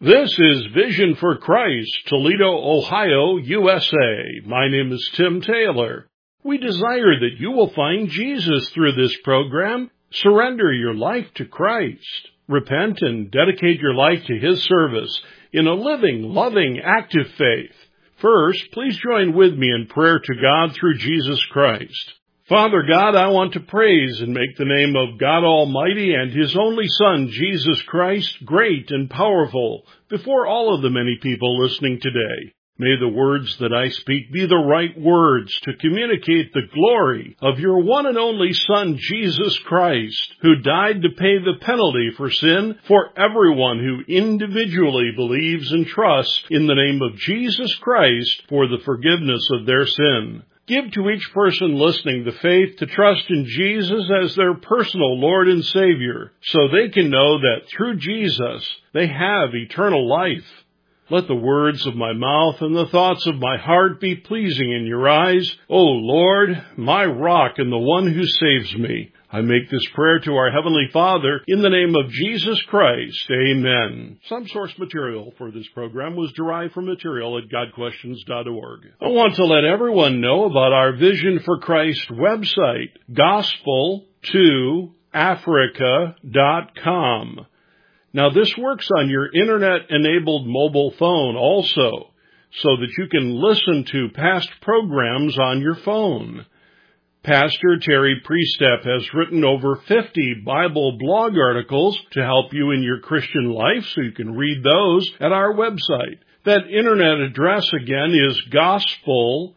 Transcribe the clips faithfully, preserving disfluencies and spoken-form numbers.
This is Vision for Christ, Toledo, Ohio, U S A. My name is Tim Taylor. We desire that you will find Jesus through this program. Surrender your life to Christ. Repent and dedicate your life to His service in a living, loving, active faith. First, please join with me in prayer to God through Jesus Christ. Father God, I want to praise and make the name of God Almighty and His only Son, Jesus Christ, great and powerful before all of the many people listening today. May the words that I speak be the right words to communicate the glory of your one and only Son, Jesus Christ, who died to pay the penalty for sin for everyone who individually believes and trusts in the name of Jesus Christ for the forgiveness of their sin. Give to each person listening the faith to trust in Jesus as their personal Lord and Savior, so they can know that through Jesus they have eternal life. Let the words of my mouth and the thoughts of my heart be pleasing in your eyes, O Lord, my rock and the one who saves me. I make this prayer to our Heavenly Father in the name of Jesus Christ. Amen. Some source material for this program was derived from material at God Questions dot org. I want to let everyone know about our Vision for Christ website, Gospel to Africa dot com. Now, this works on your Internet-enabled mobile phone also, so that you can listen to past programs on your phone. Pastor Terry Priestep has written over fifty Bible blog articles to help you in your Christian life, so you can read those at our website. That Internet address again is Gospel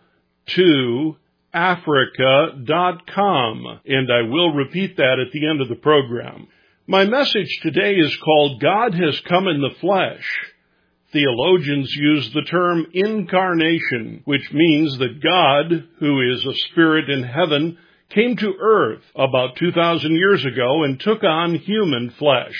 to Africa dot com, and I will repeat that at the end of the program. My message today is called God Has Come in the Flesh. Theologians use the term incarnation, which means that God, who is a spirit in heaven, came to earth about two thousand years ago and took on human flesh.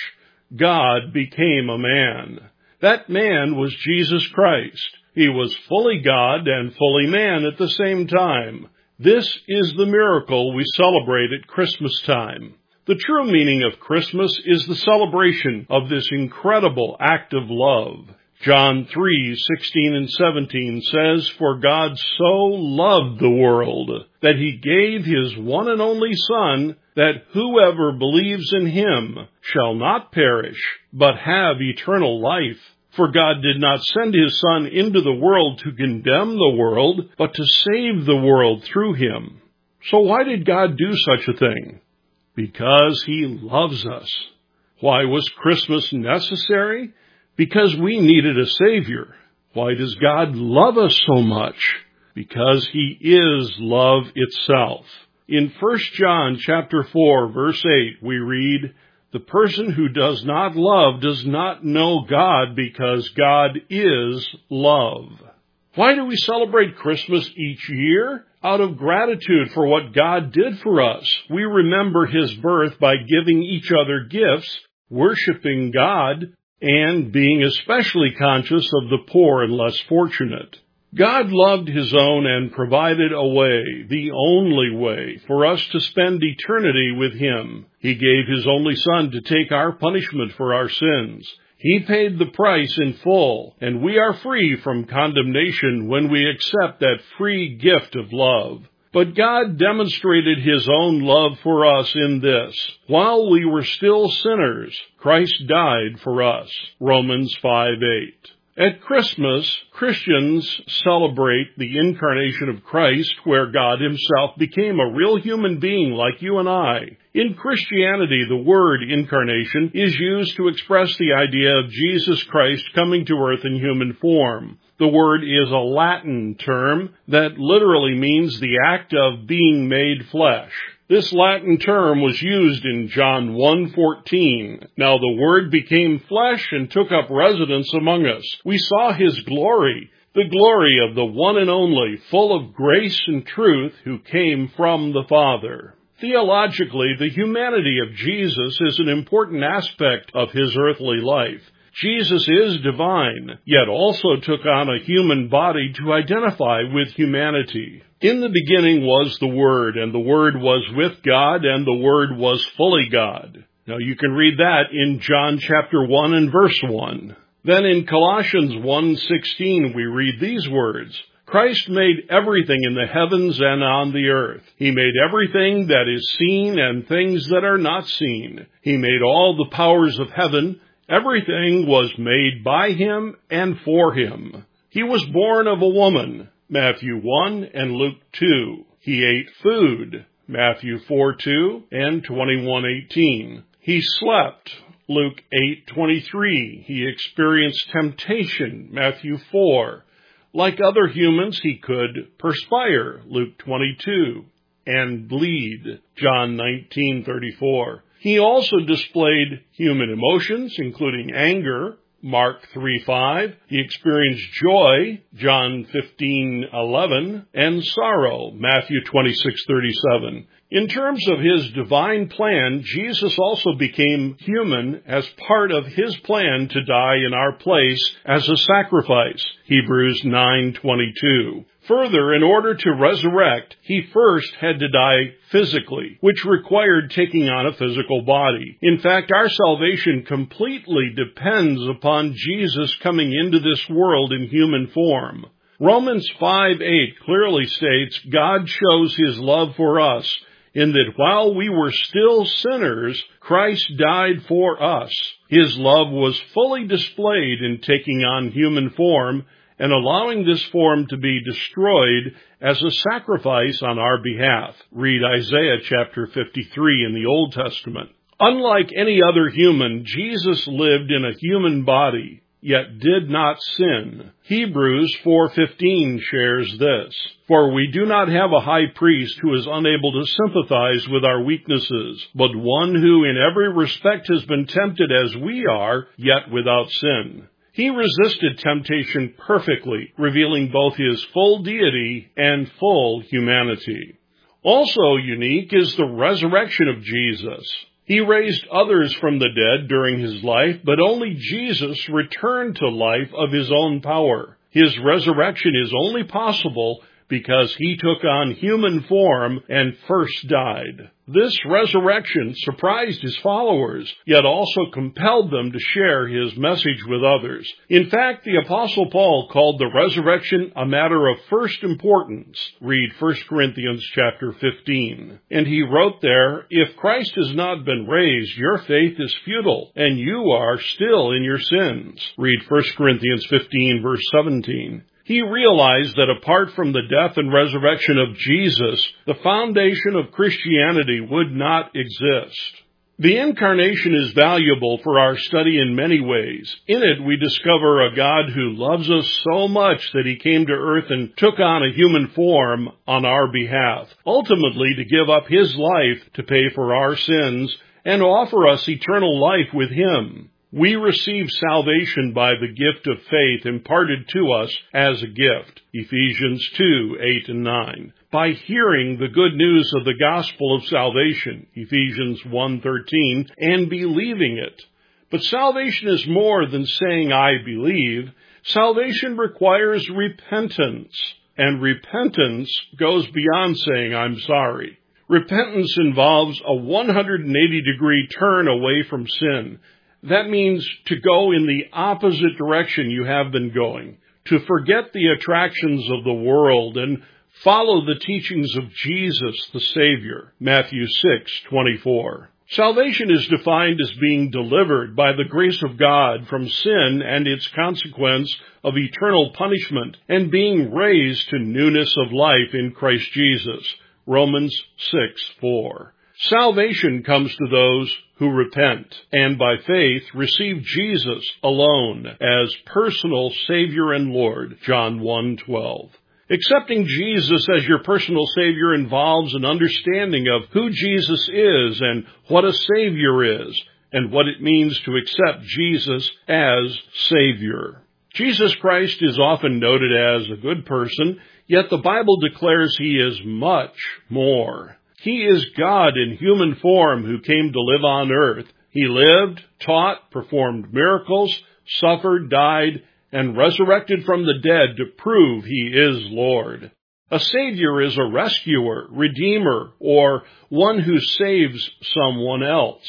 God became a man. That man was Jesus Christ. He was fully God and fully man at the same time. This is the miracle we celebrate at Christmas time. The true meaning of Christmas is the celebration of this incredible act of love. John three sixteen and seventeen says, "For God so loved the world that He gave His one and only Son, that whoever believes in Him shall not perish, but have eternal life. For God did not send His Son into the world to condemn the world, but to save the world through Him." So why did God do such a thing? Because He loves us. Why was Christmas necessary? Because we needed a Savior. Why does God love us so much? Because He is love itself. In First John chapter four, verse eight, we read, "The person who does not love does not know God, because God is love." Why do we celebrate Christmas each year? Out of gratitude for what God did for us. We remember His birth by giving each other gifts, worshiping God, and being especially conscious of the poor and less fortunate. God loved His own and provided a way, the only way, for us to spend eternity with Him. He gave His only Son to take our punishment for our sins. He paid the price in full, and we are free from condemnation when we accept that free gift of love. But God demonstrated His own love for us in this: while we were still sinners, Christ died for us. Romans five eight. At Christmas, Christians celebrate the incarnation of Christ, where God Himself became a real human being like you and I. In Christianity, the word incarnation is used to express the idea of Jesus Christ coming to earth in human form. The word is a Latin term that literally means the act of being made flesh. This Latin term was used in John one fourteen. Now the Word became flesh and took up residence among us. We saw His glory, the glory of the one and only, full of grace and truth, who came from the Father. Theologically, the humanity of Jesus is an important aspect of His earthly life. Jesus is divine, yet also took on a human body to identify with humanity. In the beginning was the Word, and the Word was with God, and the Word was fully God. Now you can read that in John chapter one and verse one. Then in Colossians one sixteen we read these words, Christ made everything in the heavens and on the earth. He made everything that is seen and things that are not seen. He made all the powers of heaven. Everything was made by him and for him. He was born of a woman, Matthew one and Luke two. He ate food, Matthew four two and twenty-one eighteen. He slept, Luke eight twenty-three. He experienced temptation, Matthew four. Like other humans, he could perspire, Luke twenty-two, and bleed, John nineteen thirty-four. He also displayed human emotions, including anger, Mark three five. He experienced joy, John fifteen eleven, and sorrow, Matthew twenty-six thirty-seven. In terms of his divine plan, Jesus also became human as part of his plan to die in our place as a sacrifice, Hebrews nine twenty-two. Further, in order to resurrect, he first had to die physically, which required taking on a physical body. In fact, our salvation completely depends upon Jesus coming into this world in human form. Romans five eight clearly states, God shows his love for us, in that while we were still sinners, Christ died for us. His love was fully displayed in taking on human form and allowing this form to be destroyed as a sacrifice on our behalf. Read Isaiah chapter fifty-three in the Old Testament. Unlike any other human, Jesus lived in a human body, yet did not sin. Hebrews four fifteen shares this, For we do not have a high priest who is unable to sympathize with our weaknesses, but one who in every respect has been tempted as we are, yet without sin. He resisted temptation perfectly, revealing both his full deity and full humanity. Also unique is the resurrection of Jesus. He raised others from the dead during his life, but only Jesus returned to life of his own power. His resurrection is only possible because he took on human form and first died. This resurrection surprised his followers, yet also compelled them to share his message with others. In fact, the Apostle Paul called the resurrection a matter of first importance. Read First Corinthians chapter fifteen. And he wrote there, If Christ has not been raised, your faith is futile, and you are still in your sins. Read First Corinthians fifteen, verse seventeen. He realized that apart from the death and resurrection of Jesus, the foundation of Christianity would not exist. The Incarnation is valuable for our study in many ways. In it, we discover a God who loves us so much that he came to earth and took on a human form on our behalf, ultimately to give up his life to pay for our sins and offer us eternal life with him. We receive salvation by the gift of faith imparted to us as a gift, Ephesians two, eight and nine. By hearing the good news of the gospel of salvation, Ephesians one thirteen, and believing it. But salvation is more than saying, I believe. Salvation requires repentance, and repentance goes beyond saying, I'm sorry. Repentance involves a one hundred eighty degree turn away from sin. That means to go in the opposite direction you have been going, to forget the attractions of the world and follow the teachings of Jesus the Savior, Matthew six twenty-four. Salvation is defined as being delivered by the grace of God from sin and its consequence of eternal punishment and being raised to newness of life in Christ Jesus, Romans six four. Salvation comes to those who repent and by faith receive Jesus alone as personal Savior and Lord, John one twelve. Accepting Jesus as your personal Savior involves an understanding of who Jesus is and what a Savior is, and what it means to accept Jesus as Savior. Jesus Christ is often noted as a good person, yet the Bible declares he is much more. He is God in human form who came to live on earth. He lived, taught, performed miracles, suffered, died, and resurrected from the dead to prove he is Lord. A Savior is a rescuer, redeemer, or one who saves someone else.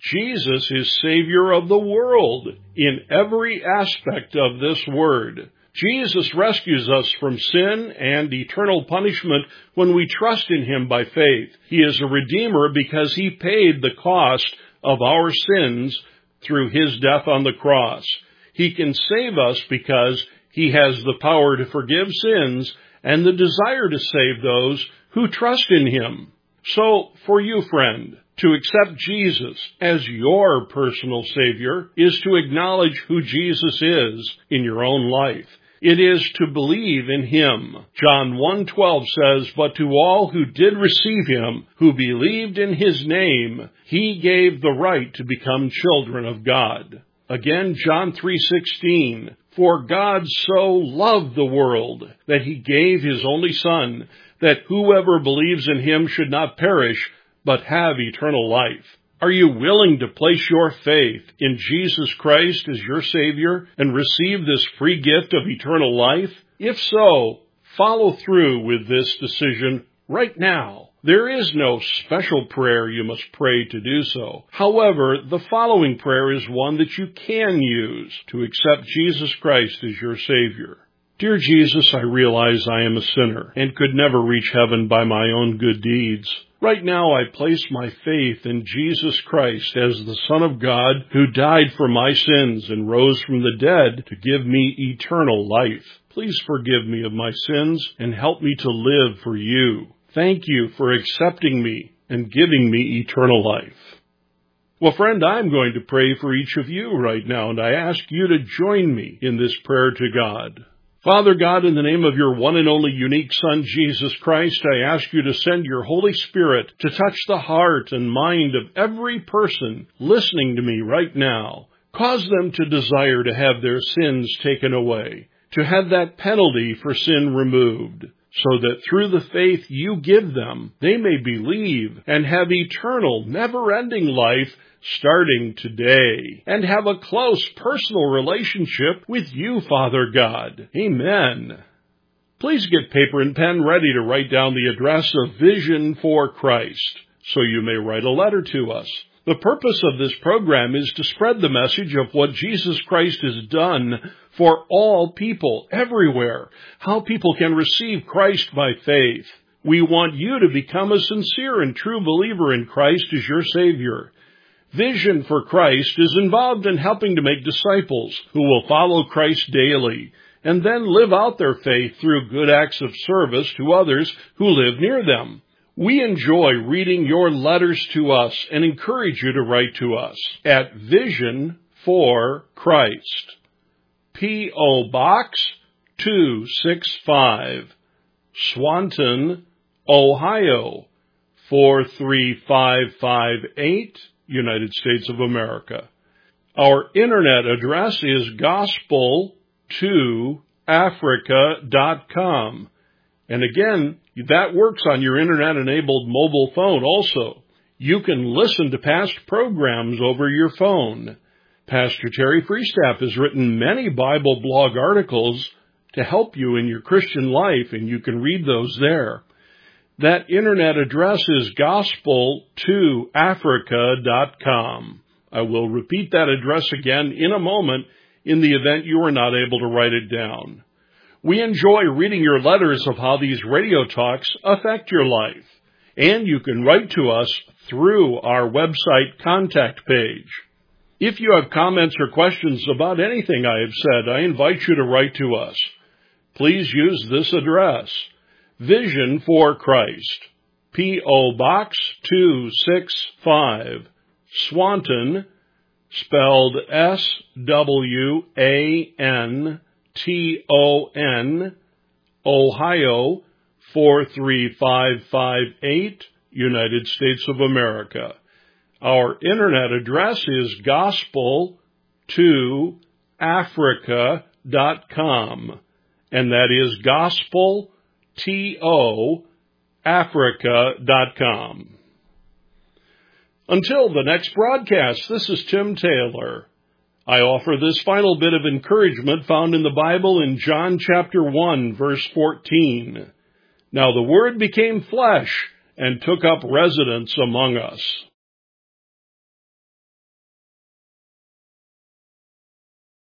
Jesus is Savior of the world in every aspect of this word. Jesus rescues us from sin and eternal punishment when we trust in Him by faith. He is a Redeemer because He paid the cost of our sins through His death on the cross. He can save us because He has the power to forgive sins and the desire to save those who trust in Him. So, for you, friend, to accept Jesus as your personal Savior is to acknowledge who Jesus is in your own life. It is to believe in Him. John one twelve says, "But to all who did receive Him, who believed in His name, He gave the right to become children of God." Again, John three sixteen, "For God so loved the world that He gave His only Son, that whoever believes in Him should not perish, but have eternal life." Are you willing to place your faith in Jesus Christ as your Savior and receive this free gift of eternal life? If so, follow through with this decision right now. There is no special prayer you must pray to do so. However, the following prayer is one that you can use to accept Jesus Christ as your Savior. Dear Jesus, I realize I am a sinner and could never reach heaven by my own good deeds. Right now I place my faith in Jesus Christ as the Son of God who died for my sins and rose from the dead to give me eternal life. Please forgive me of my sins and help me to live for you. Thank you for accepting me and giving me eternal life. Well, friend, I'm going to pray for each of you right now, and I ask you to join me in this prayer to God. Father God, in the name of your one and only unique Son, Jesus Christ, I ask you to send your Holy Spirit to touch the heart and mind of every person listening to me right now. Cause them to desire to have their sins taken away, to have that penalty for sin removed, so that through the faith you give them, they may believe and have eternal, never-ending life starting today, and have a close personal relationship with you, Father God. Amen. Please get paper and pen ready to write down the address of Vision for Christ, so you may write a letter to us. The purpose of this program is to spread the message of what Jesus Christ has done for all people, everywhere, how people can receive Christ by faith. We want you to become a sincere and true believer in Christ as your Savior. Vision for Christ is involved in helping to make disciples who will follow Christ daily and then live out their faith through good acts of service to others who live near them. We enjoy reading your letters to us and encourage you to write to us at Vision for Christ, P O. Box two sixty-five, Swanton, Ohio, four three five five eight, United States of America. Our internet address is gospel to africa dot com. And again, that works on your internet-enabled mobile phone also. You can listen to past programs over your phone. Pastor Terry Freestaff has written many Bible blog articles to help you in your Christian life, and you can read those there. That internet address is gospel to africa dot com. I will repeat that address again in a moment in the event you are not able to write it down. We enjoy reading your letters of how these radio talks affect your life, and you can write to us through our website contact page. If you have comments or questions about anything I have said, I invite you to write to us. Please use this address, Vision for Christ, P O. Box two sixty-five, Swanton, spelled S W A N T O N, Ohio, four three five five eight, United States of America. Our internet address is gospel to africa dot com, and that is gospel to africa dot com. Until the next broadcast, this is Tim Taylor. I offer this final bit of encouragement found in the Bible in John chapter one, verse fourteen. Now the Word became flesh and took up residence among us.